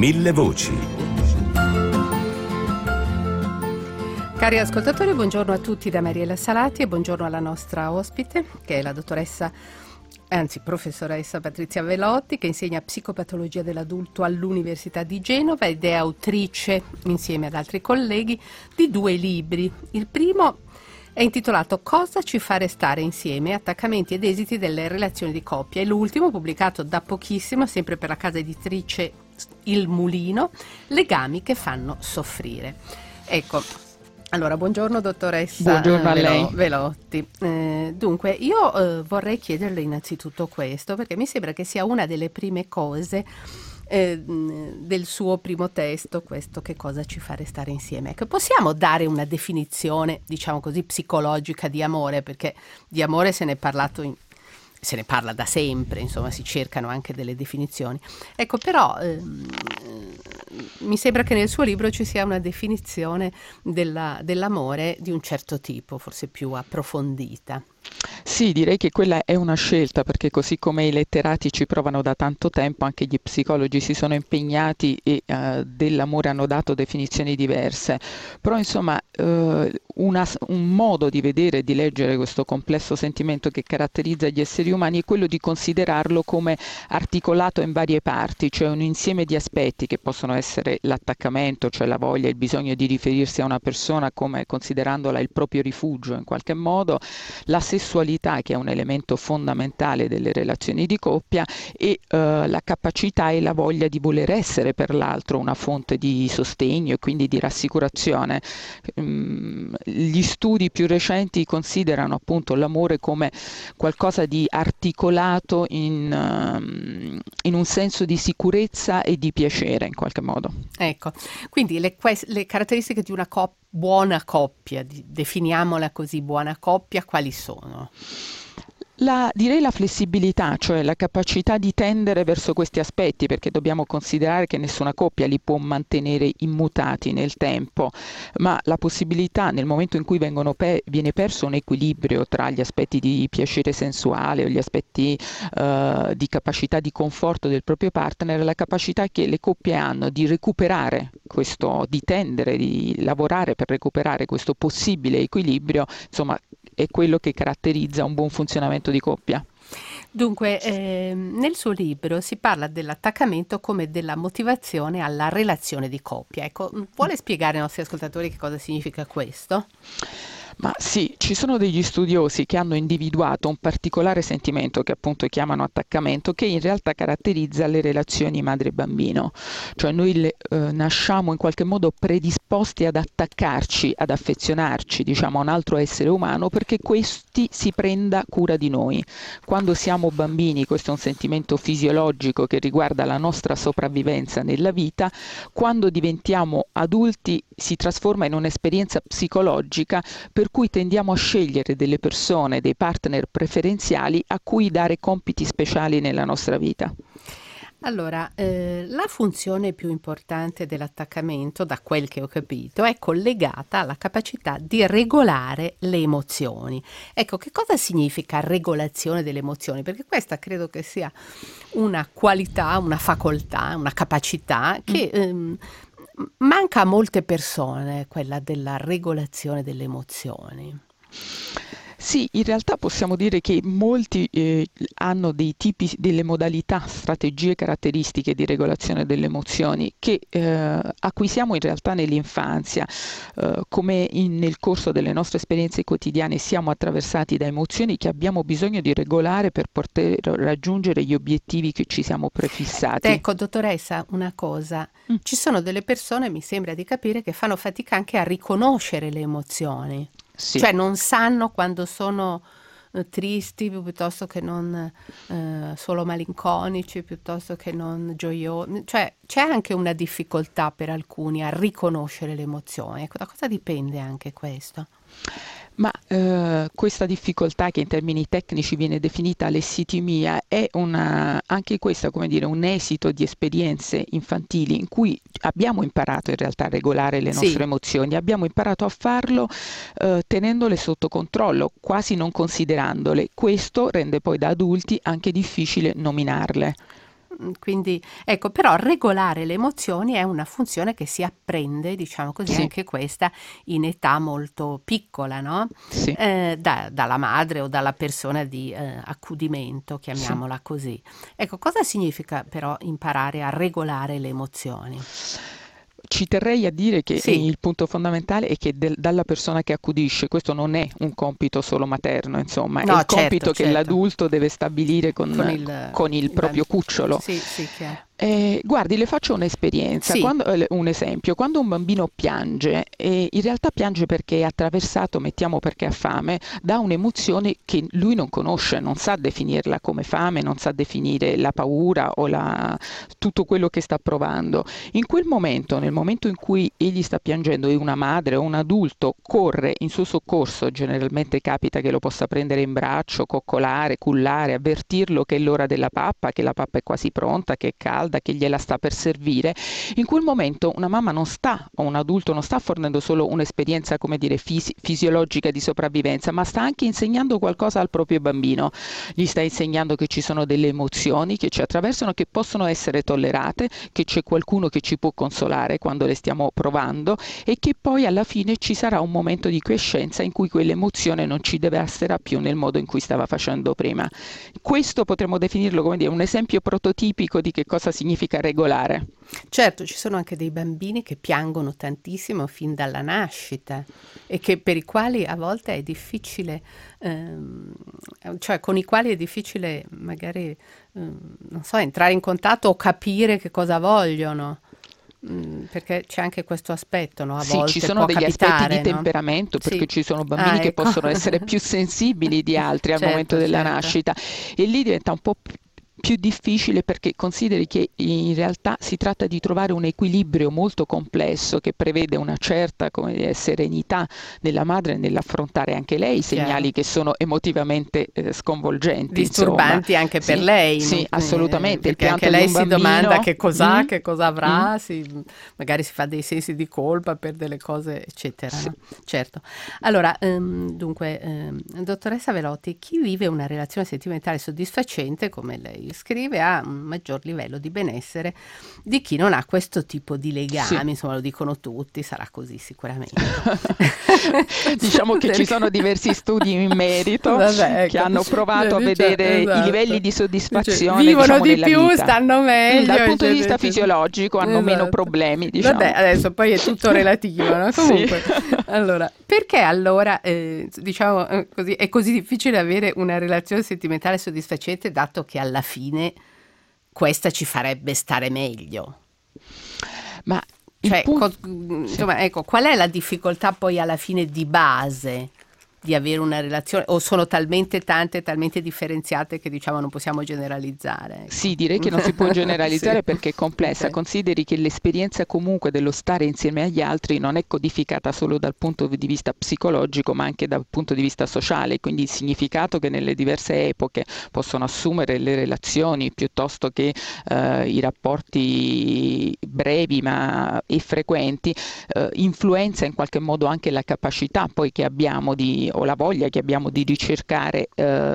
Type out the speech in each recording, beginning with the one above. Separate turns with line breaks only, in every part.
Mille voci.
Cari ascoltatori, buongiorno a tutti da Mariella Salati e buongiorno alla nostra ospite, che è la professoressa Patrizia Velotti, che insegna psicopatologia dell'adulto all'Università di Genova ed è autrice, insieme ad altri colleghi, di 2 libri. Il primo è intitolato Cosa ci fa restare insieme? Attaccamenti ed esiti delle relazioni di coppia, e l'ultimo, pubblicato da pochissimo, sempre per la casa editrice Il Mulino, Legami che fanno soffrire. Ecco, allora, buongiorno dottoressa.
Buongiorno a lei.
Velotti. Dunque, io vorrei chiederle innanzitutto questo, perché mi sembra che sia una delle prime cose del suo primo testo, questo Che cosa ci fa restare insieme. Ecco, possiamo dare una definizione, diciamo così, psicologica di amore, perché di amore se ne parla da sempre, insomma, si cercano anche delle definizioni. Ecco, però mi sembra che nel suo libro ci sia una definizione dell'amore di un certo tipo, forse più approfondita.
Sì, direi che quella è una scelta, perché così come i letterati ci provano da tanto tempo, anche gli psicologi si sono impegnati e dell'amore hanno dato definizioni diverse. Però insomma un modo di vedere e di leggere questo complesso sentimento che caratterizza gli esseri umani è quello di considerarlo come articolato in varie parti, cioè un insieme di aspetti che possono essere l'attaccamento, cioè la voglia, il bisogno di riferirsi a una persona come considerandola il proprio rifugio in qualche modo, la sessualità, che è un elemento fondamentale delle relazioni di coppia, e la capacità e la voglia di voler essere per l'altro una fonte di sostegno e quindi di rassicurazione. Gli studi più recenti considerano appunto l'amore come qualcosa di articolato in un senso di sicurezza e di piacere in qualche modo.
Ecco, quindi le caratteristiche di una buona coppia, definiamola così, buona coppia, quali sono?
Direi la flessibilità, cioè la capacità di tendere verso questi aspetti, perché dobbiamo considerare che nessuna coppia li può mantenere immutati nel tempo, ma la possibilità, nel momento in cui viene perso un equilibrio tra gli aspetti di piacere sensuale o gli aspetti di capacità di conforto del proprio partner, la capacità che le coppie hanno di recuperare questo, di tendere, di lavorare per recuperare questo possibile equilibrio, insomma, è quello che caratterizza un buon funzionamento di coppia.
Dunque, nel suo libro si parla dell'attaccamento come della motivazione alla relazione di coppia. Ecco, vuole spiegare ai nostri ascoltatori che cosa significa questo?
Ma sì, ci sono degli studiosi che hanno individuato un particolare sentimento che appunto chiamano attaccamento, che in realtà caratterizza le relazioni madre-bambino. Cioè noi nasciamo in qualche modo predisposti ad attaccarci, ad affezionarci, diciamo, a un altro essere umano perché questi si prenda cura di noi. Quando siamo bambini, questo è un sentimento fisiologico che riguarda la nostra sopravvivenza nella vita. Quando diventiamo adulti si trasforma in un'esperienza psicologica per cui tendiamo a scegliere delle persone, dei partner preferenziali a cui dare compiti speciali nella nostra vita.
Allora, la funzione più importante dell'attaccamento, da quel che ho capito, è collegata alla capacità di regolare le emozioni. Ecco, che cosa significa regolazione delle emozioni? Perché questa credo che sia una qualità, una facoltà, una capacità che manca a molte persone, quella della regolazione delle emozioni.
Sì, in realtà possiamo dire che molti hanno dei tipi, delle modalità, strategie caratteristiche di regolazione delle emozioni che acquisiamo in realtà nell'infanzia, come nel corso delle nostre esperienze quotidiane siamo attraversati da emozioni che abbiamo bisogno di regolare per poter raggiungere gli obiettivi che ci siamo prefissati.
Ecco, dottoressa, una cosa, ci sono delle persone, mi sembra di capire, che fanno fatica anche a riconoscere le emozioni.
Sì.
Cioè non sanno quando sono tristi piuttosto che non solo malinconici, piuttosto che non gioiosi. Cioè c'è anche una difficoltà per alcuni a riconoscere le emozioni. Ecco, da cosa dipende anche questo?
Ma questa difficoltà, che in termini tecnici viene definita lessitimia, è anche questa, come dire, un esito di esperienze infantili in cui abbiamo imparato in realtà a regolare le nostre emozioni, abbiamo imparato a farlo tenendole sotto controllo, quasi non considerandole. Questo rende poi da adulti anche difficile nominarle.
Quindi, ecco, però regolare le emozioni è una funzione che si apprende, diciamo così,
Sì,
anche questa in età molto piccola, no?
sì,
Dalla madre o dalla persona di accudimento,
sì.
chiamiamola così. Ecco, cosa significa però imparare a regolare le emozioni?
Ci terrei a dire che
Sì,
il punto fondamentale è che dalla persona che accudisce, questo non è un compito solo materno, insomma, è
no,
il
certo,
compito che
certo,
l'adulto deve stabilire
con
con il
il bambino.
proprio cucciolo.
Sì, sì, chiaro.
Guardi, le faccio un'esperienza,
Sì,
un esempio. Quando un bambino piange, in realtà piange perché è attraversato, mettiamo perché ha fame, da un'emozione che lui non conosce, non sa definirla come fame, non sa definire la paura o tutto quello che sta provando. In quel momento, nel momento in cui egli sta piangendo e una madre o un adulto corre in suo soccorso, generalmente capita che lo possa prendere in braccio, coccolare, cullare, avvertirlo che è l'ora della pappa, che la pappa è quasi pronta, che è calda, che gliela sta per servire. In quel momento una mamma non sta, o un adulto non sta fornendo solo un'esperienza, come dire, fisiologica di sopravvivenza, ma sta anche insegnando qualcosa al proprio bambino. Gli sta insegnando che ci sono delle emozioni che ci attraversano, che possono essere tollerate, che c'è qualcuno che ci può consolare quando le stiamo provando e che poi alla fine ci sarà un momento di quiescenza in cui quell'emozione non ci devasterà più nel modo in cui stava facendo prima. Questo potremmo definirlo come dire un esempio prototipico di che cosa significa regolare.
certo, ci sono anche dei bambini che piangono tantissimo fin dalla nascita e che per i quali a volte è difficile, ehm, cioè con i quali è difficile magari, non so, entrare in contatto o capire che cosa vogliono. Perché c'è anche questo aspetto, no? A
Sì, ci
volte
sono
può
degli aspetti di
capitare, no?
temperamento, perché
Sì.
ci sono
Ah,
bambini che
ecco.
possono essere più sensibili di altri al momento
Certo,
della
certo.
nascita e lì diventa un po' più difficile perché consideri che in realtà si tratta di trovare un equilibrio molto complesso che prevede una certa, come dire, serenità nella madre nell'affrontare anche lei i
Chiaro.
segnali che sono emotivamente sconvolgenti, insomma.
Disturbanti anche per
Sì,
lei,
sì, assolutamente. Il
perché anche
pianto di
lei
un
si domanda
bambino.
che cos'ha, che cosa
Mm,
avrà, magari si fa dei sensi di colpa per delle cose, eccetera,
sì.
no? Certo. Allora, dunque, dottoressa Velotti, chi vive una relazione sentimentale soddisfacente, come lei scrive, ha un maggior livello di benessere di chi non ha questo tipo di
Sì.
legami, insomma, lo dicono tutti, sarà così sicuramente.
Diciamo che ci sono diversi studi in merito
Vabbè,
che
ecco,
hanno provato a vedere i livelli
esatto.
di
Dice,
soddisfazione,
vivono
diciamo,
di
nella
più,
vita.
stanno meglio,
Dal punto di
eccetera,
vista
eccetera.
fisiologico hanno meno
Esatto.
problemi,
Vabbè,
diciamo.
adesso poi è tutto relativo, no?
Sì.
Comunque, allora, perché allora, diciamo così, è così difficile avere una relazione sentimentale soddisfacente, dato che alla fine questa ci farebbe stare meglio?
Ma il
Cioè,
punto. Sì.
insomma, ecco, qual è la difficoltà poi alla fine di base di avere una relazione? O sono talmente tante, talmente differenziate che diciamo non possiamo generalizzare, ecco.
Sì, direi che non si può
Sì,
generalizzare perché è complessa.
ok.
Consideri che l'esperienza comunque dello stare insieme agli altri non è codificata solo dal punto di vista psicologico, ma anche dal punto di vista sociale, quindi il significato che nelle diverse epoche possono assumere le relazioni piuttosto che i rapporti brevi e frequenti, influenza in qualche modo anche la capacità poi che abbiamo o la voglia che abbiamo di ricercare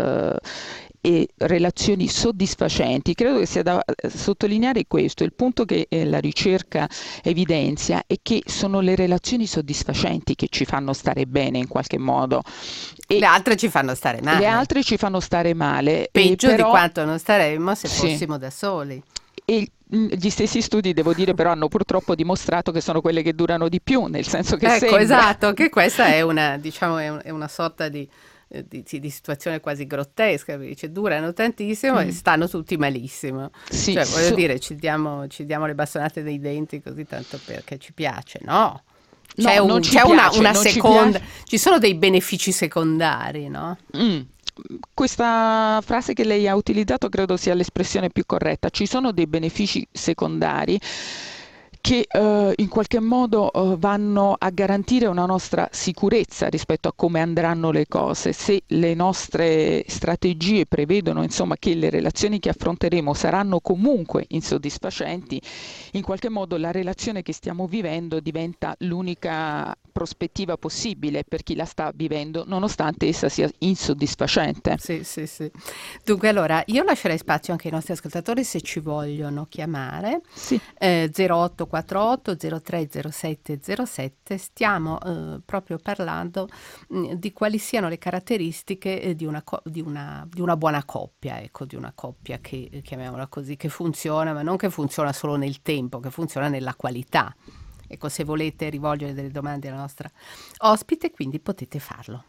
e relazioni soddisfacenti. Credo che sia da sottolineare questo, il punto che la ricerca evidenzia è che sono le relazioni soddisfacenti che ci fanno stare bene in qualche modo
Le
e
altre ci fanno stare
le
male,
altre ci fanno stare male,
peggio di
però
quanto non staremmo se
sì.
fossimo da soli.
Gli stessi studi, devo dire, però hanno purtroppo dimostrato che sono quelle che durano di più, nel senso che
Ecco,
sembra.
esatto, che questa è una, diciamo, è una sorta di situazione quasi grottesca, perché dice, durano tantissimo e
Mm.
stanno tutti malissimo.
Sì,
Cioè, voglio dire, ci diamo le bastonate dei denti così tanto perché ci piace, no?
no, non ci
C'è
piace,
una
non ci
seconda,
piace.
ci sono dei benefici secondari, no?
Mm. Questa frase che lei ha utilizzato credo sia l'espressione più corretta. Ci sono dei benefici secondari che in qualche modo vanno a garantire una nostra sicurezza rispetto a come andranno le cose. Se le nostre strategie prevedono, insomma, che le relazioni che affronteremo saranno comunque insoddisfacenti, in qualche modo la relazione che stiamo vivendo diventa l'unica prospettiva possibile per chi la sta vivendo, nonostante essa sia insoddisfacente.
Sì, sì, sì. Dunque, allora, io lascerei spazio anche ai nostri ascoltatori se ci vogliono chiamare.
Sì.
0848 030707. Stiamo proprio parlando di quali siano le caratteristiche di una buona coppia, ecco, di una coppia che, chiamiamola così, che funziona, ma non che funziona solo nel tempo, che funziona nella qualità. Ecco, se volete rivolgere delle domande alla nostra ospite, quindi potete farlo.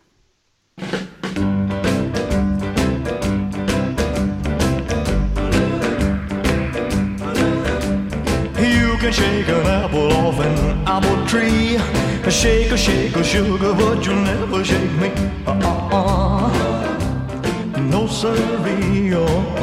You can shake an apple off an apple tree. Shake a sugar, but you'll never shake me. No siree.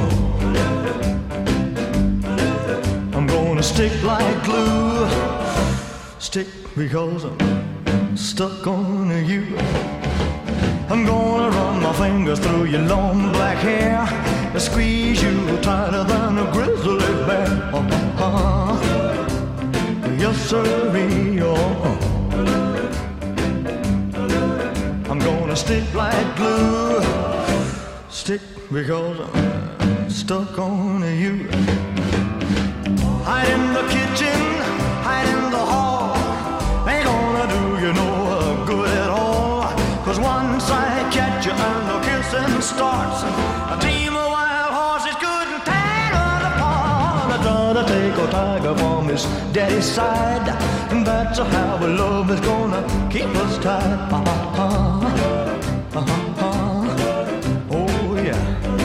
I'm gonna stick like glue. Stick because I'm stuck on you. I'm gonna run my fingers through your long black hair and squeeze you tighter than a grizzly bear. Yes, sirree. I'm gonna stick like glue. Stick because I'm stuck on you. Hide in the kitchen, hide in the hall. Ain't gonna do you no good at all. 'Cause once I catch you and the kissing starts, a team of wild horses couldn't tear us apart. I try to take a tiger from his daddy's side, and that's how love is gonna keep us tied. Oh yeah.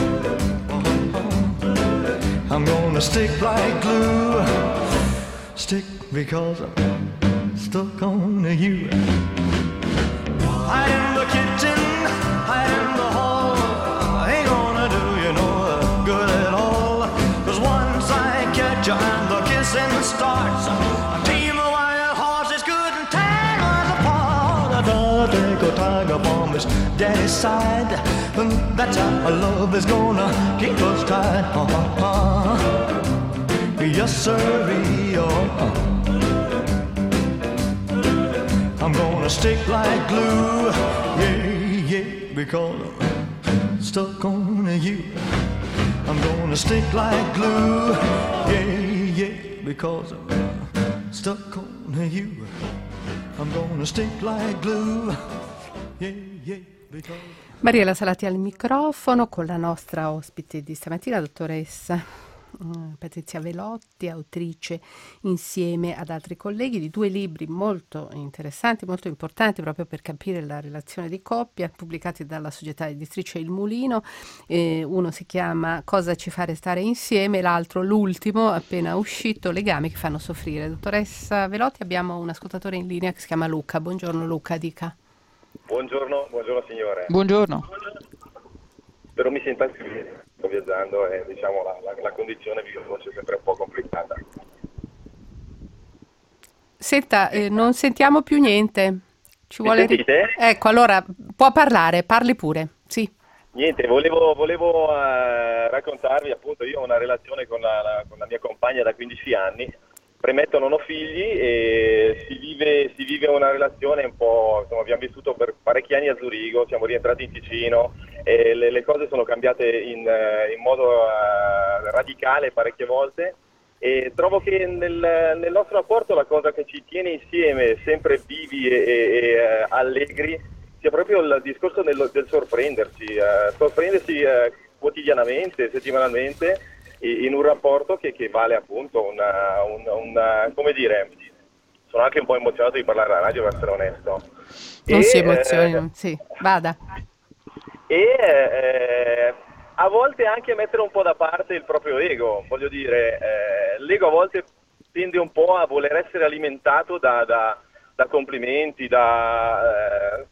I'm gonna stick like glue. Stick because I'm stuck on you. Hide in the kitchen, hide in the hall. Ain't gonna do you no good at all. 'Cause once I catch you and the kissing starts, a team of wild horses couldn't tear us apart. I gotta take a tiger from his daddy's side, and that's how love is gonna keep us tied. Yes, sirree. I'm gonna stick like glue, yeah, yeah, because I'm stuck on you. I'm gonna stick like glue, yeah, yeah, because I'm stuck on you. I'm gonna stick like glue, yeah, yeah, because...
Mariela Salati al microfono con la nostra ospite di stamattina, dottoressa Patrizia Velotti, autrice insieme ad altri colleghi di 2 libri molto interessanti, molto importanti proprio per capire la relazione di coppia, pubblicati dalla società editrice Il Mulino. Uno si chiama Cosa ci fa restare insieme, l'altro, l'ultimo, appena uscito, Legami che fanno soffrire. Dottoressa Velotti, abbiamo un ascoltatore in linea che si chiama Luca. Buongiorno Luca, dica.
Buongiorno signore.
Buongiorno.
Spero mi senta anche bene. Sto viaggiando e diciamo la condizione vi voce è sempre un po' complicata.
Senta, non sentiamo più niente. Ci
Mi
vuole
sentite?
Ecco, allora può parlare, parli pure. Sì.
Niente, volevo raccontarvi, appunto, io ho una relazione con la mia compagna da 15 anni. Premetto, non ho figli e si vive una relazione un po', insomma, abbiamo vissuto per parecchi anni a Zurigo, siamo rientrati in Ticino e le cose sono cambiate in modo radicale parecchie volte e trovo che nel nostro rapporto la cosa che ci tiene insieme, sempre vivi e allegri, sia proprio il discorso del sorprendersi quotidianamente, settimanalmente, in un rapporto che vale appunto una come dire, sono anche un po' emozionato di parlare alla radio per essere onesto.
Non si emozioni, sì, vada.
E a volte anche mettere un po' da parte il proprio ego, voglio dire, l'ego a volte tende un po' a voler essere alimentato da complimenti, dal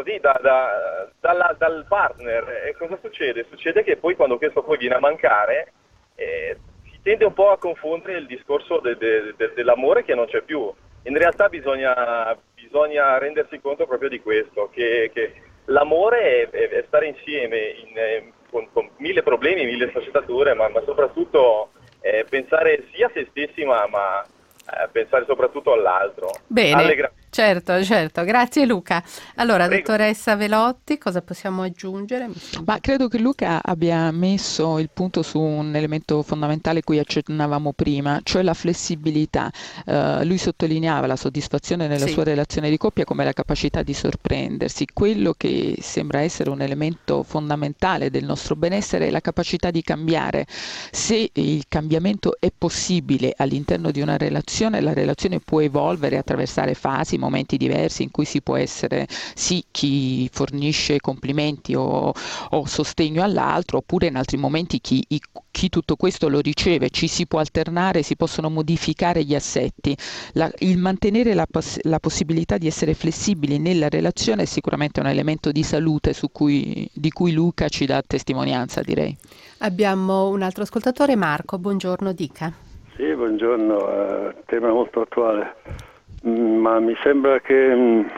partner. E cosa succede? Succede che poi quando questo poi viene a mancare, si tende un po' a confondere il discorso dell'amore che non c'è più. In realtà bisogna rendersi conto proprio di questo, che l'amore è stare insieme con mille problemi, mille sfaccettature, ma soprattutto pensare sia a se stessi, ma pensare soprattutto all'altro.
Bene. Certo, certo, grazie Luca. Allora,
Prego.
dottoressa Velotti, cosa possiamo aggiungere?
Ma credo che Luca abbia messo il punto su un elemento fondamentale cui accennavamo prima, cioè la flessibilità. Lui sottolineava la soddisfazione nella
Sì.
sua relazione di coppia come la capacità di sorprendersi. Quello che sembra essere un elemento fondamentale del nostro benessere è la capacità di cambiare. Se il cambiamento è possibile all'interno di una relazione, la relazione può evolvere, attraversare fasi, momenti diversi in cui si può essere sì chi fornisce complimenti o sostegno all'altro, oppure in altri momenti chi tutto questo lo riceve. Ci si può alternare, si possono modificare gli assetti. Il mantenere la possibilità di essere flessibili nella relazione è sicuramente un elemento di salute di cui Luca ci dà testimonianza, direi.
Abbiamo un altro ascoltatore, Marco, buongiorno, dica.
Sì, buongiorno, tema molto attuale, ma mi sembra che,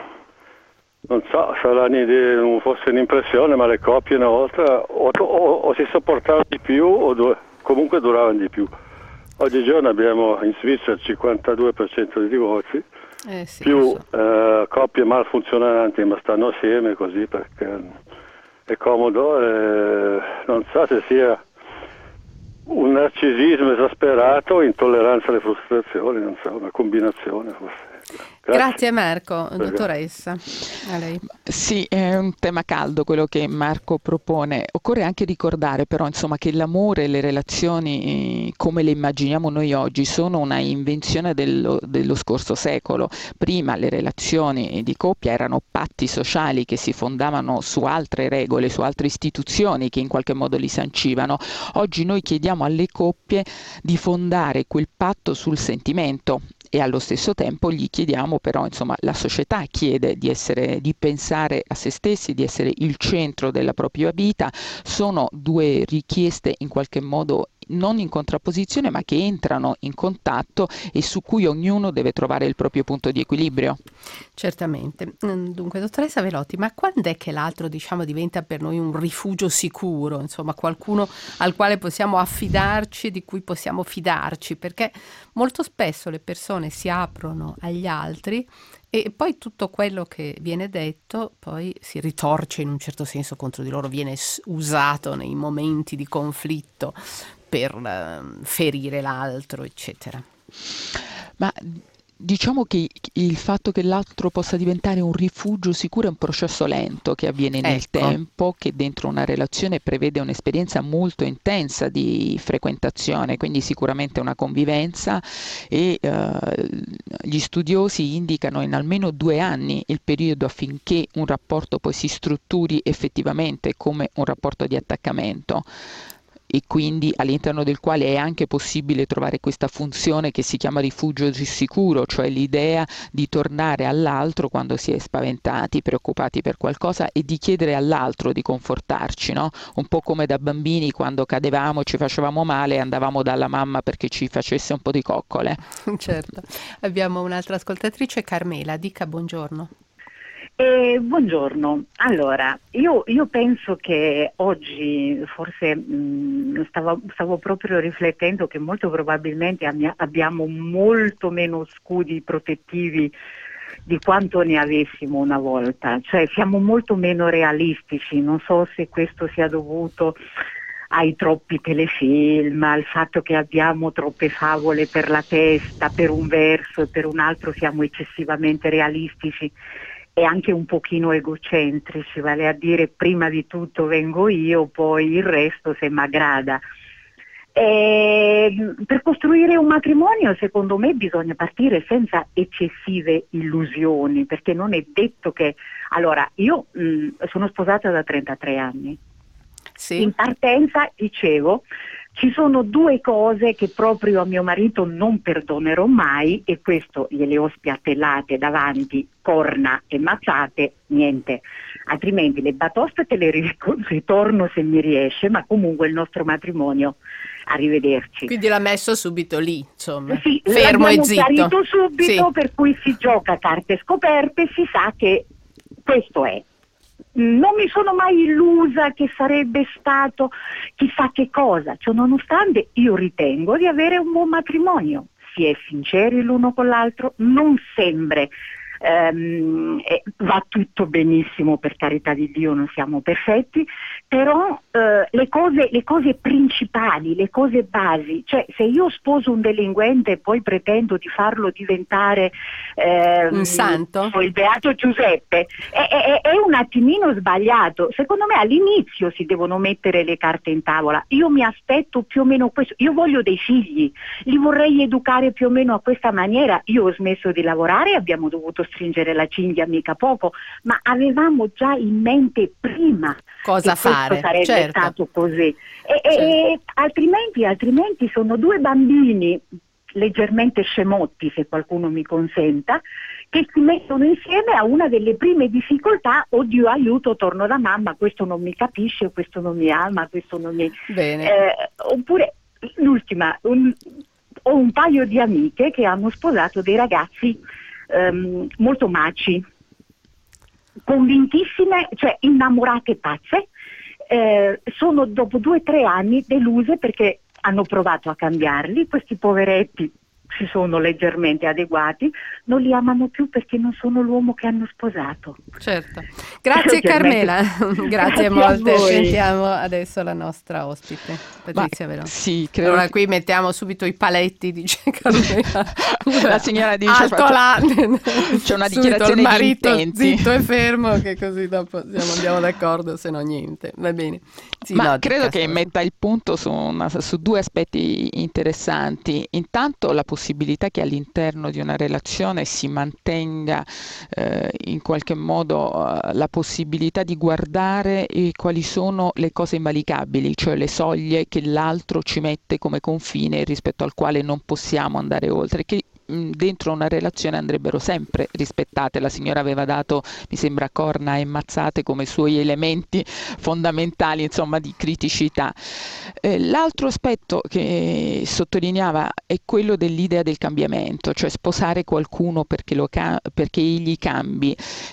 non so, sarà forse un'impressione, ma le coppie una volta o si sopportavano di più o comunque duravano di più. Oggigiorno abbiamo in Svizzera il 52% di divorzi,
Sì,
più
lo so.
coppie malfunzionanti ma stanno assieme così perché è comodo, non so se sia un narcisismo esasperato, intolleranza alle frustrazioni, non so, una combinazione forse.
Grazie Marco, dottoressa. A lei.
Sì, è un tema caldo quello che Marco propone. Occorre anche ricordare però, insomma, che l'amore e le relazioni come le immaginiamo noi oggi sono una invenzione dello scorso secolo. Prima le relazioni di coppia erano patti sociali che si fondavano su altre regole, su altre istituzioni che in qualche modo li sancivano. Oggi noi chiediamo alle coppie di fondare quel patto sul sentimento. E allo stesso tempo gli chiediamo però, insomma, la società chiede di pensare a se stessi, di essere il centro della propria vita. Sono due richieste in qualche modo non in contrapposizione, ma che entrano in contatto e su cui ognuno deve trovare il proprio punto di equilibrio.
Certamente. Dunque, dottoressa Velotti, ma quando è che l'altro, diciamo, diventa per noi un rifugio sicuro, insomma, qualcuno al quale possiamo affidarci, di cui possiamo fidarci? Perché molto spesso le persone si aprono agli altri e poi tutto quello che viene detto poi si ritorce in un certo senso contro di loro, viene usato nei momenti di conflitto per ferire l'altro, eccetera.
Ma diciamo che il fatto che l'altro possa diventare un rifugio sicuro è un processo lento che avviene nel tempo, che dentro una relazione prevede un'esperienza molto intensa di frequentazione, quindi sicuramente una convivenza e gli studiosi indicano in almeno 2 anni il periodo affinché un rapporto poi si strutturi effettivamente come un rapporto di attaccamento. E quindi all'interno del quale è anche possibile trovare questa funzione che si chiama rifugio sicuro, cioè l'idea di tornare all'altro quando si è spaventati, preoccupati per qualcosa e di chiedere all'altro di confortarci, no? Un po' come da bambini quando cadevamo, ci facevamo male e andavamo dalla mamma perché ci facesse un po' di coccole.
Certo. Abbiamo un'altra ascoltatrice, Carmela, dica buongiorno.
Buongiorno, allora io penso che oggi forse stavo proprio riflettendo che molto probabilmente abbiamo molto meno scudi protettivi di quanto ne avessimo una volta, cioè siamo molto meno realistici, non so se questo sia dovuto ai troppi telefilm, al fatto che abbiamo troppe favole per la testa, per un verso e per un altro siamo eccessivamente realistici e anche un pochino egocentrici, vale a dire prima di tutto vengo io, poi il resto se m'aggrada. Per costruire un matrimonio secondo me bisogna partire senza eccessive illusioni, perché non è detto che... Allora, io sono sposata da 33 anni.
Sì.
In partenza dicevo, ci sono 2 cose che proprio a mio marito non perdonerò mai e questo gliele ho spiattellate davanti, corna e mazzate, niente. Altrimenti le batoste te le ritorno se mi riesce, ma comunque il nostro matrimonio, arrivederci.
Quindi l'ha messo subito lì, insomma,
sì,
fermo e zitto.
Chiarito subito,
sì.
Per cui si gioca a carte scoperte, si sa che questo è. Non mi sono mai illusa che sarebbe stato chissà che cosa, cioè, nonostante io ritengo di avere un buon matrimonio, si è sinceri l'uno con l'altro, non sempre va tutto benissimo, per carità di Dio, non siamo perfetti, però le cose principali, le cose basi, cioè se io sposo un delinquente e poi pretendo di farlo diventare
un santo,
il beato Giuseppe, è un attimino sbagliato. Secondo me all'inizio si devono mettere le carte in tavola. Io mi aspetto più o meno questo, io voglio dei figli, li vorrei educare più o meno a questa maniera. Io ho smesso di lavorare, abbiamo dovuto stringere la cinghia mica poco, ma avevamo già in mente prima
cosa
che
fare,
sarebbe
certo.
stato così, e altrimenti sono due bambini leggermente scemotti, se qualcuno mi consenta, che si mettono insieme a una delle prime difficoltà: oddio, aiuto, torno da mamma, questo non mi capisce, questo non mi ama, questo non mi...
Bene.
Oppure l'ultima, ho un paio di amiche che hanno sposato dei ragazzi molto maci, convintissime, cioè innamorate pazze. Sono dopo 2 o 3 anni deluse perché hanno provato a cambiarli. Questi poveretti si sono leggermente adeguati, non li amano più perché non sono l'uomo che hanno sposato.
Certo. Grazie Carmela, grazie molte. Sentiamo adesso la nostra ospite, Patrizia Verona.
Sì, credo
allora qui mettiamo subito i paletti, dice Carmela.
La signora dice
alto là,
c'è una
il
dichiarazione di
marito
intenti.
zitto e fermo, che così dopo andiamo d'accordo, se no niente. Va bene. Sì,
Ma
no,
credo che metta il punto su 2 aspetti interessanti. Intanto la possibilità che all'interno di una relazione si mantenga in qualche modo la possibilità di guardare quali sono le cose invalicabili, cioè le soglie che l'altro ci mette come confine rispetto al quale non possiamo andare oltre, che dentro una relazione andrebbero sempre rispettate. La signora aveva dato, mi sembra, corna e mazzate come suoi elementi fondamentali, insomma, di criticità. L'altro aspetto che sottolineava è quello dell'idea del cambiamento, cioè sposare qualcuno perché egli cambi.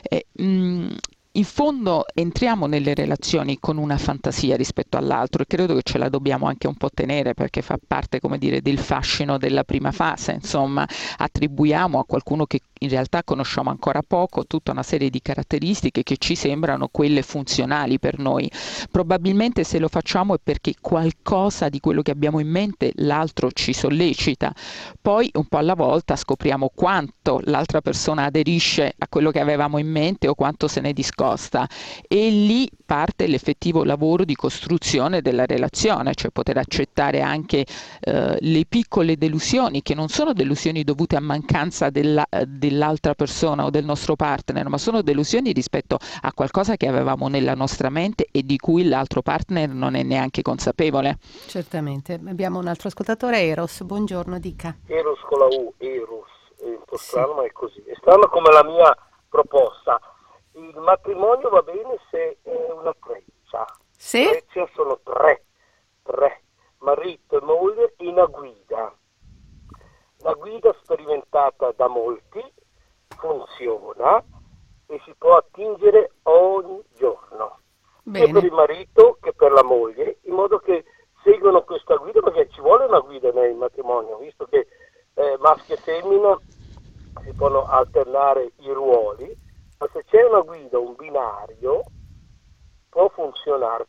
In fondo entriamo nelle relazioni con una fantasia rispetto all'altro e credo che ce la dobbiamo anche un po' tenere, perché fa parte, come dire, del fascino della prima fase. Insomma, attribuiamo a qualcuno che in realtà conosciamo ancora poco tutta una serie di caratteristiche che ci sembrano quelle funzionali per noi. Probabilmente se lo facciamo è perché qualcosa di quello che abbiamo in mente l'altro ci sollecita. Poi un po' alla volta scopriamo quanto l'altra persona aderisce a quello che avevamo in mente o quanto se ne discosta, e lì parte l'effettivo lavoro di costruzione della relazione, cioè poter accettare anche le piccole delusioni, che non sono delusioni dovute a mancanza dell'altra persona o del nostro partner, ma sono delusioni rispetto a qualcosa che avevamo nella nostra mente e di cui l'altro partner non è neanche consapevole.
Certamente. Abbiamo un altro ascoltatore, Eros. Buongiorno, dica.
Eros con la U, Eros, è un po' strano, ma è così. È strano come la mia proposta. Il matrimonio va bene se è una treccia.
Sì?
Treccia sono tre, marito e moglie in una guida. La guida sperimentata da molti funziona e si può attingere ogni giorno.
Bene.
Sia per il marito che per la moglie, in modo che seguono questa guida, perché ci vuole una guida nel matrimonio, visto che maschio e femmina si possono alternare i ruoli. Ma se c'è una guida, un binario, può funzionare.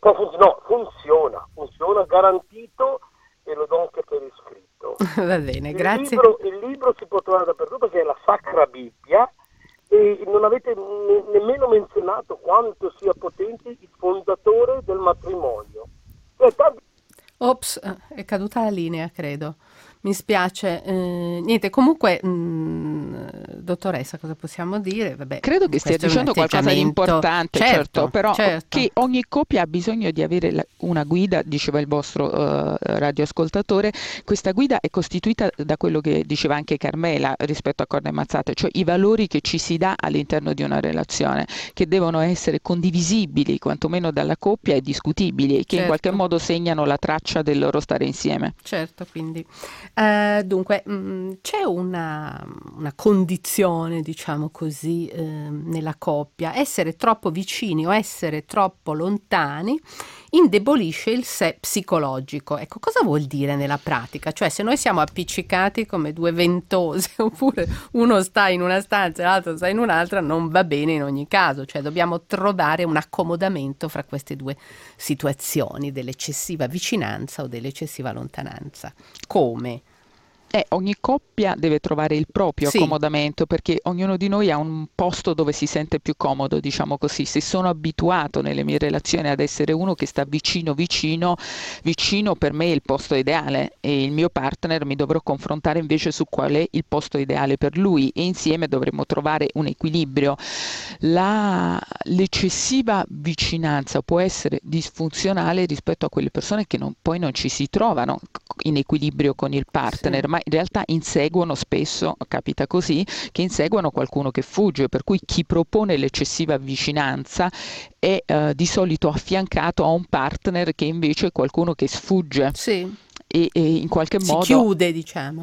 Funziona garantito, e lo do anche per iscritto.
Va bene, grazie.
Il libro si può trovare dappertutto perché è la Sacra Bibbia, e non avete nemmeno menzionato quanto sia potente il fondatore del matrimonio.
Ops, è caduta la linea, credo. Mi spiace. Niente, comunque, dottoressa, cosa possiamo dire? Vabbè,
credo che stia dicendo qualcosa di importante, certo, però che ogni coppia ha bisogno di avere una guida, diceva il vostro radioascoltatore. Questa guida è costituita da quello che diceva anche Carmela rispetto a corna e mazzate, cioè i valori che ci si dà all'interno di una relazione, che devono essere condivisibili, quantomeno dalla coppia, e discutibili, e che in qualche modo segnano la traccia del loro stare insieme.
Certo, quindi... dunque, c'è una condizione, diciamo così, nella coppia: essere troppo vicini o essere troppo lontani indebolisce il sé psicologico. Ecco, cosa vuol dire nella pratica? Cioè, se noi siamo appiccicati come due ventose, oppure uno sta in una stanza e l'altro sta in un'altra, non va bene in ogni caso. Cioè, dobbiamo trovare un accomodamento fra queste due situazioni, dell'eccessiva vicinanza o dell'eccessiva lontananza. Come?
Ogni coppia deve trovare il proprio
Sì.
accomodamento, perché ognuno di noi ha un posto dove si sente più comodo, diciamo così. Se sono abituato nelle mie relazioni ad essere uno che sta vicino per me è il posto ideale, e il mio partner mi dovrò confrontare invece su qual è il posto ideale per lui, e insieme dovremo trovare un equilibrio. L'eccessiva vicinanza può essere disfunzionale rispetto a quelle persone che poi non ci si trovano in equilibrio con il partner,
Sì.
ma in realtà inseguono, spesso capita così, che inseguono qualcuno che fugge, per cui chi propone l'eccessiva vicinanza è di solito affiancato a un partner che invece è qualcuno che sfugge
Sì.
e in qualche
Si
modo
chiude, diciamo.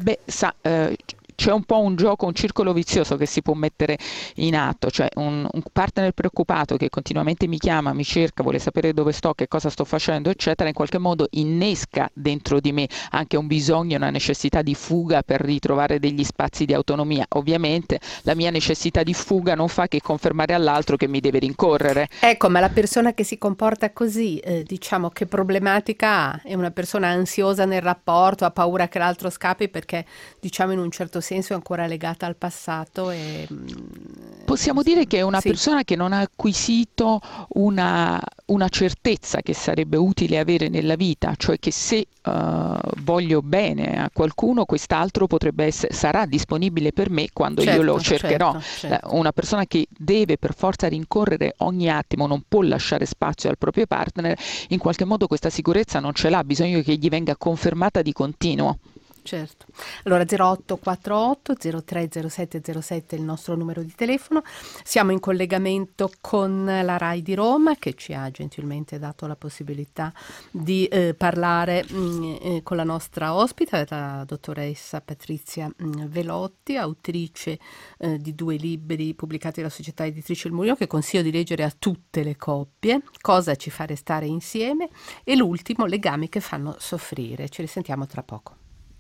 c'è un po' un gioco, un circolo vizioso che si può mettere in atto, cioè un partner preoccupato che continuamente mi chiama, mi cerca, vuole sapere dove sto, che cosa sto facendo, eccetera, in qualche modo innesca dentro di me anche un bisogno, una necessità di fuga per ritrovare degli spazi di autonomia. Ovviamente la mia necessità di fuga non fa che confermare all'altro che mi deve rincorrere.
Ecco, ma la persona che si comporta così, diciamo, che problematica ha? È una persona ansiosa nel rapporto, ha paura che l'altro scappi perché, diciamo, in un certo senso è ancora legata al passato e...
Possiamo dire che è una
Sì.
persona che non ha acquisito una certezza che sarebbe utile avere nella vita, cioè che se voglio bene a qualcuno, quest'altro sarà disponibile per me quando io lo cercherò.
Certo.
Una persona che deve per forza rincorrere ogni attimo, non può lasciare spazio al proprio partner, in qualche modo questa sicurezza non ce l'ha, ha bisogno che gli venga confermata di continuo.
Certo. Allora 0848 030707 è il nostro numero di telefono. Siamo in collegamento con la RAI di Roma, che ci ha gentilmente dato la possibilità di parlare con la nostra ospite, la dottoressa Patrizia Velotti, autrice di 2 libri pubblicati dalla società editrice Il Mulino, che consiglio di leggere a tutte le coppie: Cosa ci fa restare insieme e l'ultimo, Legami che fanno soffrire. Ci risentiamo tra poco.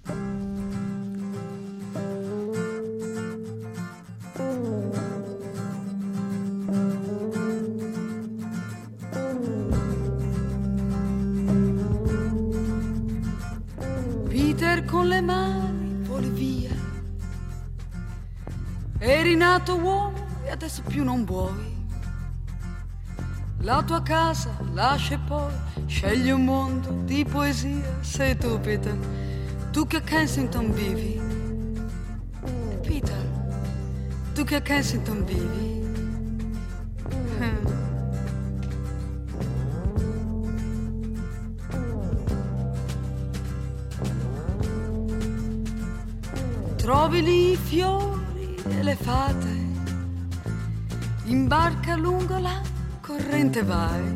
Peter con le mani voli via. Eri nato uomo e adesso più non vuoi. La tua casa lascia e poi scegli un mondo di poesia. Sei tu, Peter, tu che a Kensington vivi. Peter, tu che a Kensington vivi. Trovi lì i fiori e le fate, in barca lungo la corrente vai,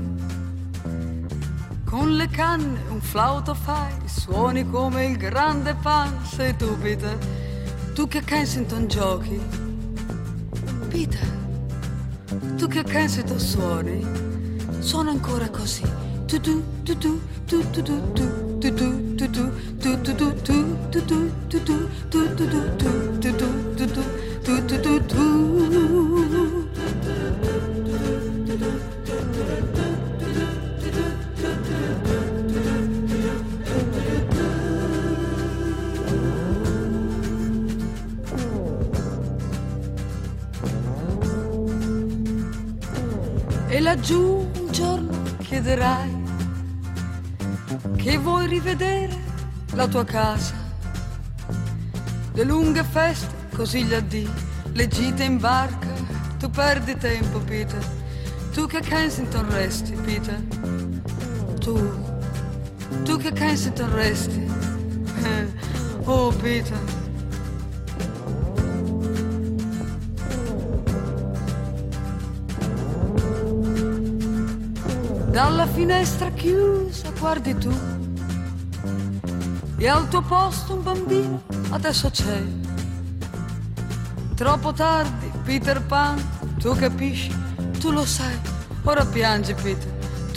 con le canne un flauto fai, suoni come il grande Pan. Sei tu, Peter, tu che a Kensington giochi. Peter, tu che a Kensington suoni, suona ancora così. Tu tu tu tu tu tu tu tu tu tu tu tu tu tu tu tu tu tu tu tu. E laggiù un giorno chiederai che vuoi rivedere la tua casa, le lunghe feste, così gli addii, le gite in barca. Tu perdi tempo, Peter, tu che a Kensington resti, Peter, tu che a Kensington resti. Oh, Peter. Dalla finestra chiusa guardi tu e al tuo posto un bambino adesso c'è. Troppo tardi, Peter Pan, tu capisci, tu lo sai. Ora piangi, Peter,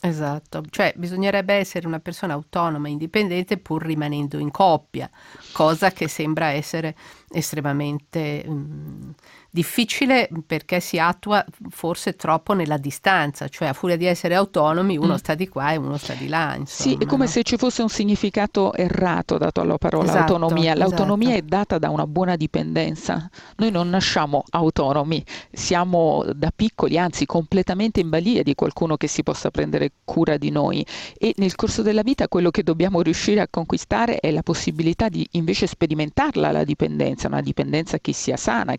Esatto, cioè bisognerebbe essere una persona autonoma e indipendente pur rimanendo in coppia, cosa che sembra essere estremamente difficile perché si attua forse troppo nella distanza, cioè a furia di essere autonomi uno sta di qua e uno sta di là, insomma.
Sì, è come
no?
se ci fosse un significato errato dato alla parola
Esatto,
autonomia. L'autonomia
esatto.
è data da una buona dipendenza. Noi non nasciamo autonomi, siamo da piccoli, anzi completamente in balia di qualcuno che si possa prendere cura di noi, e nel corso della vita quello che dobbiamo riuscire a conquistare è la possibilità di invece sperimentarla la dipendenza, una dipendenza che sia sana,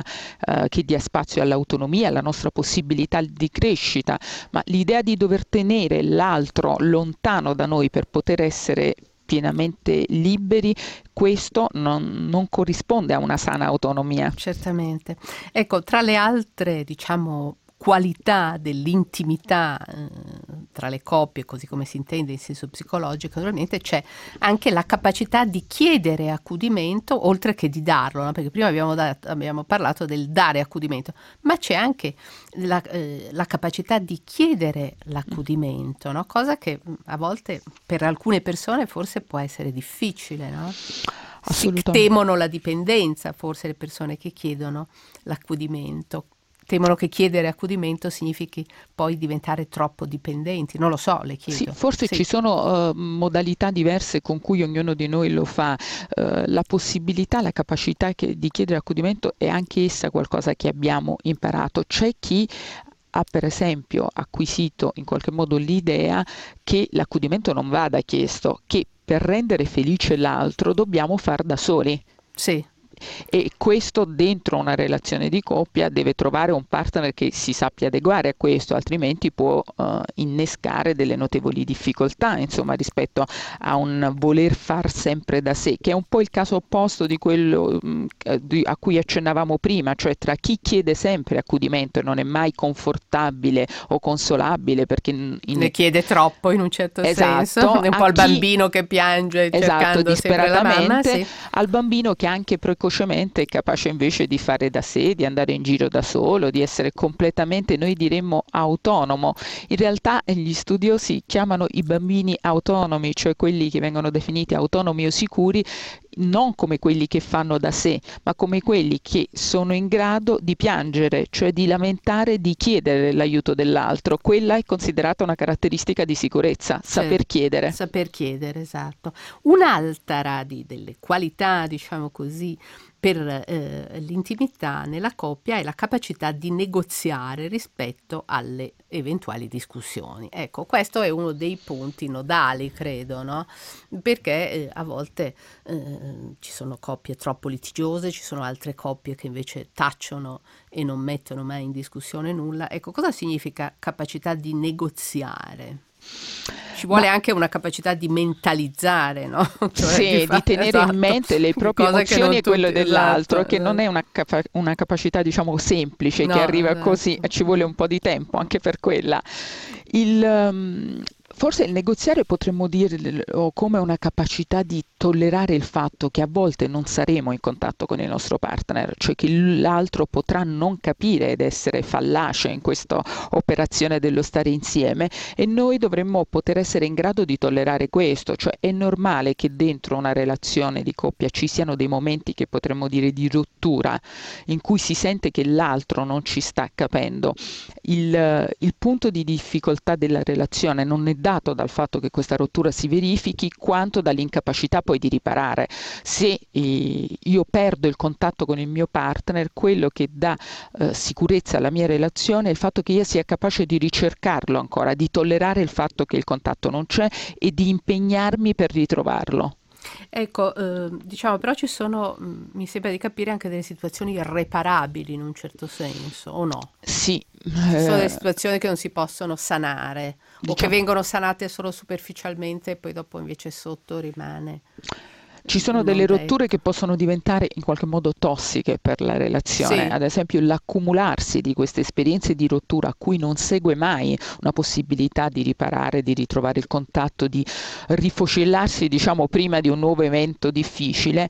che dia spazio all'autonomia, alla nostra possibilità di crescita, ma l'idea di dover tenere l'altro lontano da noi per poter essere pienamente liberi, questo non corrisponde a una sana autonomia.
Certamente. Ecco, tra le altre, diciamo, qualità dell'intimità tra le coppie, così come si intende in senso psicologico, naturalmente c'è anche la capacità di chiedere accudimento oltre che di darlo, no? Perché prima abbiamo parlato del dare accudimento, ma c'è anche la capacità di chiedere l'accudimento, no? Cosa che a volte per alcune persone forse può essere difficile, no? Temono la dipendenza, forse le persone che chiedono l'accudimento. Temono che chiedere accudimento significhi poi diventare troppo dipendenti. Non lo so, le chiedo.
Sì, forse ci sono modalità diverse con cui ognuno di noi lo fa. La possibilità, la capacità di chiedere accudimento è anche essa qualcosa che abbiamo imparato. C'è chi ha per esempio acquisito in qualche modo l'idea che l'accudimento non vada chiesto, che per rendere felice l'altro dobbiamo far da soli.
Sì.
E questo dentro una relazione di coppia deve trovare un partner che si sappia adeguare a questo, altrimenti può innescare delle notevoli difficoltà, insomma, rispetto a un voler far sempre da sé, che è un po' il caso opposto di quello a cui accennavamo prima, cioè tra chi chiede sempre accudimento e non è mai confortabile o consolabile perché
ne chiede troppo in un certo
esatto,
senso, è un po' il bambino che piange cercando sempre la mamma, sì.
Al bambino che anche precocemente è capace invece di fare da sé, di andare in giro da solo, di essere completamente, noi diremmo, autonomo. In realtà gli studiosi chiamano i bambini autonomi, cioè quelli che vengono definiti autonomi o sicuri, non come quelli che fanno da sé, ma come quelli che sono in grado di piangere, cioè di lamentare, di chiedere l'aiuto dell'altro. Quella è considerata una caratteristica di sicurezza, saper chiedere.
Saper chiedere, esatto. Un'altra delle qualità, diciamo così, per l'intimità nella coppia è la capacità di negoziare rispetto alle eventuali discussioni. Ecco, questo è uno dei punti nodali, credo, no? Perché a volte ci sono coppie troppo litigiose, ci sono altre coppie che invece tacciono e non mettono mai in discussione nulla. Ecco, cosa significa capacità di negoziare? Ci vuole anche una capacità di mentalizzare, no? Cioè
sì, di tenere in mente le proprie emozioni e quello dell'altro, che non è una capacità, diciamo, semplice, che arriva così, ci vuole un po' di tempo anche per quella. Forse il negoziare potremmo dire come una capacità di tollerare il fatto che a volte non saremo in contatto con il nostro partner, cioè che l'altro potrà non capire ed essere fallace in questa operazione dello stare insieme, e noi dovremmo poter essere in grado di tollerare questo. Cioè è normale che dentro una relazione di coppia ci siano dei momenti che potremmo dire di rottura, in cui si sente che l'altro non ci sta capendo. Il punto di difficoltà della relazione non è dato dal fatto che questa rottura si verifichi, quanto dall'incapacità poi di riparare. Se io perdo il contatto con il mio partner, quello che dà sicurezza alla mia relazione è il fatto che io sia capace di ricercarlo ancora, di tollerare il fatto che il contatto non c'è e di impegnarmi per ritrovarlo.
Ecco, diciamo, però ci sono, mi sembra di capire, anche delle situazioni irreparabili in un certo senso, o no?
Sì.
Ci sono delle situazioni che non si possono sanare, o che vengono sanate solo superficialmente e poi dopo invece sotto rimane.
Ci sono delle rotture che possono diventare in qualche modo tossiche per la relazione, ad esempio l'accumularsi di queste esperienze di rottura a cui non segue mai una possibilità di riparare, di ritrovare il contatto, di rifocillarsi, diciamo, prima di un nuovo evento difficile.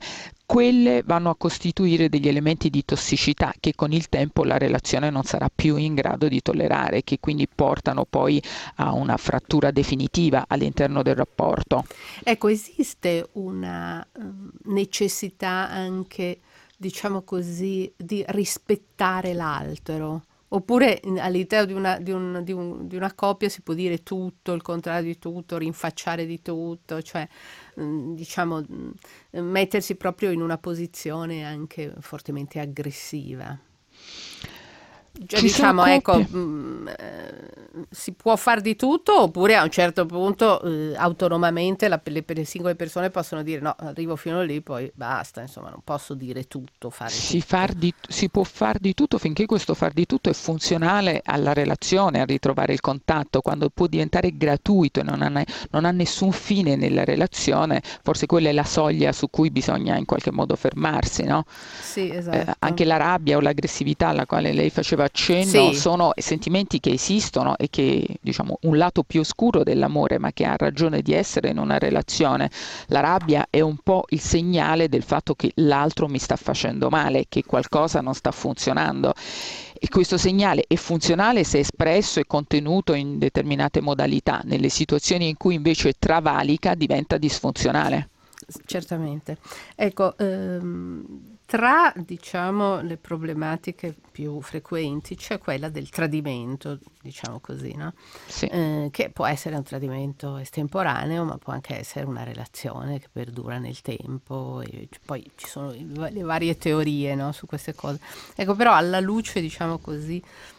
quelle vanno a costituire degli elementi di tossicità che con il tempo la relazione non sarà più in grado di tollerare, che quindi portano poi a una frattura definitiva all'interno del rapporto.
Ecco, esiste una necessità anche, diciamo così, di rispettare l'altro? Oppure all'interno di una coppia si può dire tutto, il contrario di tutto, rinfacciare di tutto, cioè diciamo mettersi proprio in una posizione anche fortemente aggressiva. Cioè, diciamo, ecco, si può far di tutto, oppure a un certo punto autonomamente le singole persone possono dire no, arrivo fino lì, poi basta, insomma, non posso dire tutto,
si può far di tutto finché questo far di tutto è funzionale alla relazione, a ritrovare il contatto. Quando può diventare gratuito e non ha nessun fine nella relazione, forse quella è la soglia su cui bisogna in qualche modo fermarsi, no?
Sì, esatto.
Anche la rabbia o l'aggressività alla quale lei faceva accenno, sì, sono sentimenti che esistono e che, diciamo, un lato più oscuro dell'amore, ma che ha ragione di essere in una relazione. La rabbia è un po' il segnale del fatto che l'altro mi sta facendo male, che qualcosa non sta funzionando. E questo segnale è funzionale se espresso e contenuto in determinate modalità. Nelle situazioni in cui invece travalica diventa disfunzionale.
Certamente. Ecco, tra, diciamo, le problematiche più frequenti c'è quella del tradimento, diciamo così, no?
Sì.
Che può essere un tradimento estemporaneo, ma può anche essere una relazione che perdura nel tempo, e poi ci sono le varie teorie, no, su queste cose. Ecco, però alla luce, diciamo così,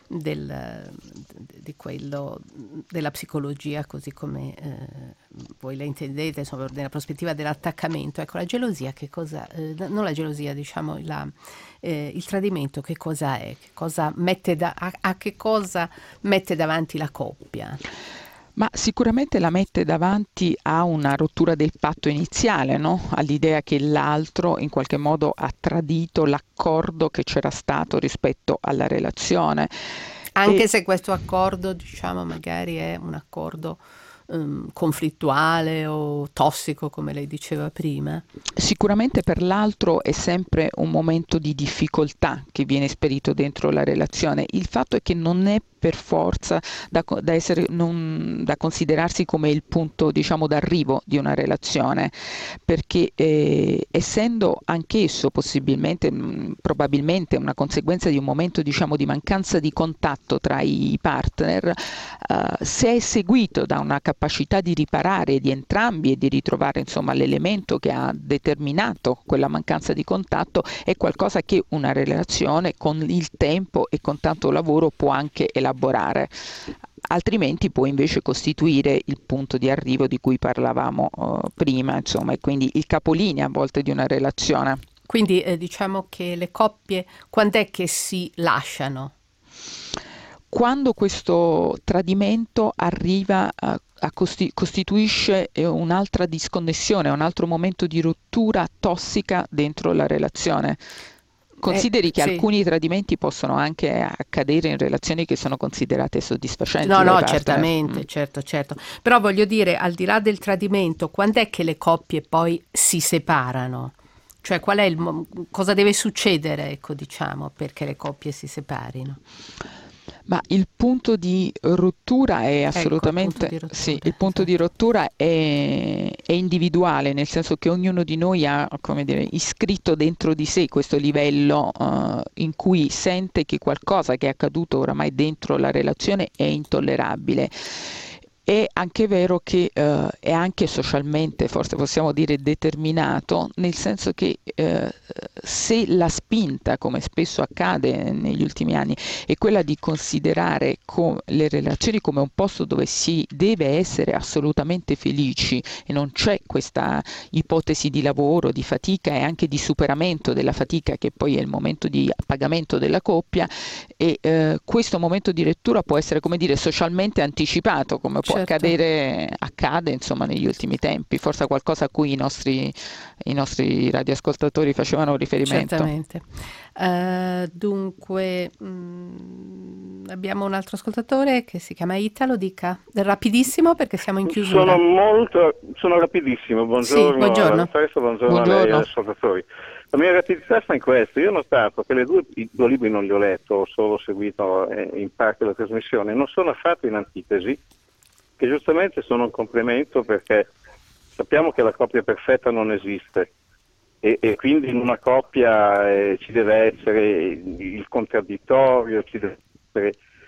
di quello della psicologia, così come voi la intendete, insomma, nella prospettiva dell'attaccamento, ecco, la gelosia, che cosa, non la gelosia, diciamo, il tradimento, che cosa è, che cosa mette a che cosa mette davanti la coppia?
Ma sicuramente la mette davanti a una rottura del patto iniziale, no? All'idea che l'altro in qualche modo ha tradito l'accordo che c'era stato rispetto alla relazione.
Anche se questo accordo, diciamo, magari è un accordo conflittuale o tossico, come lei diceva prima.
Sicuramente per l'altro è sempre un momento di difficoltà che viene esperito dentro la relazione. Il fatto è che non è per forza da considerarsi come il punto, diciamo, d'arrivo di una relazione, perché essendo anch'esso possibilmente, probabilmente una conseguenza di un momento, diciamo, di mancanza di contatto tra i partner, se è seguito da una capacità di riparare di entrambi e di ritrovare, insomma, l'elemento che ha determinato quella mancanza di contatto, è qualcosa che una relazione con il tempo e con tanto lavoro può anche elaborare. Altrimenti può invece costituire il punto di arrivo di cui parlavamo prima, insomma, e quindi il capolinea a volte di una relazione.
Quindi diciamo che le coppie quando è che si lasciano?
Quando questo tradimento arriva costituisce un'altra disconnessione, un altro momento di rottura tossica dentro la relazione. Consideri che
sì,
alcuni tradimenti possono anche accadere in relazioni che sono considerate soddisfacenti.
No, certamente, certo. Però voglio dire, al di là del tradimento, quando è che le coppie poi si separano? Cioè, qual è cosa deve succedere, ecco, diciamo, perché le coppie si separino?
Ma il punto di rottura è assolutamente, il punto di rottura è individuale, nel senso che ognuno di noi ha, come dire, iscritto dentro di sé questo livello in cui sente che qualcosa che è accaduto oramai dentro la relazione è intollerabile. È anche vero che è anche socialmente, forse possiamo dire, determinato, nel senso che se la spinta, come spesso accade negli ultimi anni, è quella di considerare le relazioni come un posto dove si deve essere assolutamente felici e non c'è questa ipotesi di lavoro, di fatica e anche di superamento della fatica, che poi è il momento di appagamento della coppia, e questo momento di lettura può essere, come dire, socialmente anticipato, come può accade, insomma, negli ultimi tempi, forse qualcosa a cui i nostri radioascoltatori facevano riferimento.
Certamente. Dunque abbiamo un altro ascoltatore che si chiama Italo, dica rapidissimo perché siamo in chiusura.
Sono rapidissimo, buongiorno.
Sì, buongiorno.
Buongiorno a lei e agli ascoltatori. La mia rapidità sta in questo. Io ho notato che i due libri non li ho letto, ho solo seguito in parte la trasmissione, non sono affatto in antitesi, che giustamente sono un complemento, perché sappiamo che la coppia perfetta non esiste e quindi in una coppia ci deve essere il contraddittorio, ci deve essere...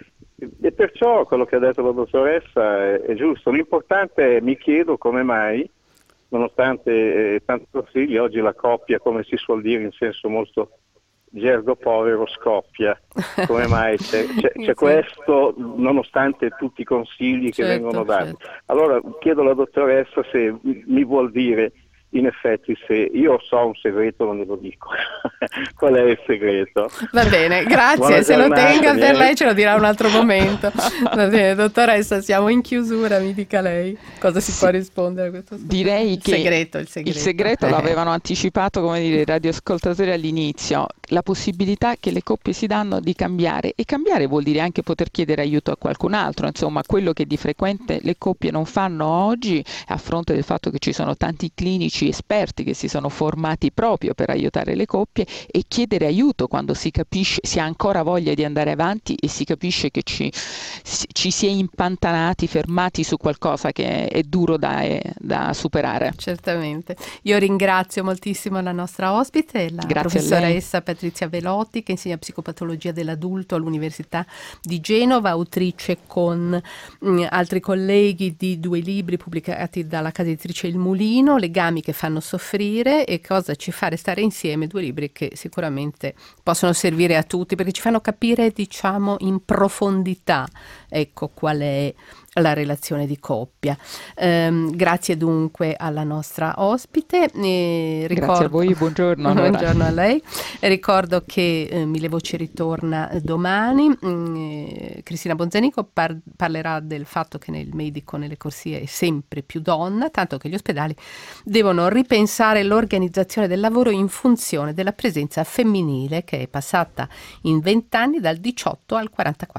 E perciò quello che ha detto la dottoressa è giusto. L'importante è, mi chiedo come mai, nonostante tanti consigli, oggi la coppia, come si suol dire in senso molto gergo povero, scoppia. Come mai c'è questo, nonostante tutti i consigli che vengono dati? Allora chiedo alla dottoressa se mi vuol dire, in effetti, se io so un segreto non glielo dico. Qual è il segreto?
Va bene, grazie.
Buona
se
giornata,
lo tenga per
niente.
lei ce lo dirà un altro momento. Va bene, dottoressa, siamo in chiusura, mi dica lei cosa si può rispondere a questo?
Direi che
il segreto
l'avevano anticipato, come dire, i radioascoltatori all'inizio, la possibilità che le coppie si danno di cambiare, e cambiare vuol dire anche poter chiedere aiuto a qualcun altro. Insomma, quello che di frequente le coppie non fanno oggi, a fronte del fatto che ci sono tanti clinici esperti che si sono formati proprio per aiutare le coppie, e chiedere aiuto quando si capisce, si ha ancora voglia di andare avanti e si capisce che ci si è impantanati, fermati su qualcosa che è duro da superare.
Certamente. Io ringrazio moltissimo la nostra ospite, la professoressa Patrizia Velotti, che insegna psicopatologia dell'adulto all'Università di Genova, autrice con altri colleghi di 2 libri pubblicati dalla casa editrice Il Mulino, Legami che fanno soffrire e Cosa ci fa restare insieme, 2 libri che sicuramente possono servire a tutti, perché ci fanno capire, diciamo, in profondità, ecco, qual è la relazione di coppia. Grazie dunque alla nostra ospite.
Grazie a voi, buongiorno.
Buongiorno a lei. Ricordo che Mille Voci ritorna domani. Cristina Bonzanico parlerà del fatto che nel medico, nelle corsie, è sempre più donna, tanto che gli ospedali devono ripensare l'organizzazione del lavoro in funzione della presenza femminile, che è passata in 20 anni dal 18 al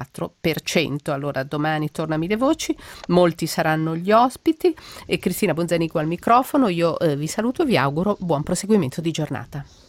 44%. Allora domani torna Mille Voci. Molti saranno gli ospiti e Cristina Bonzanico al microfono. Io vi saluto e vi auguro buon proseguimento di giornata.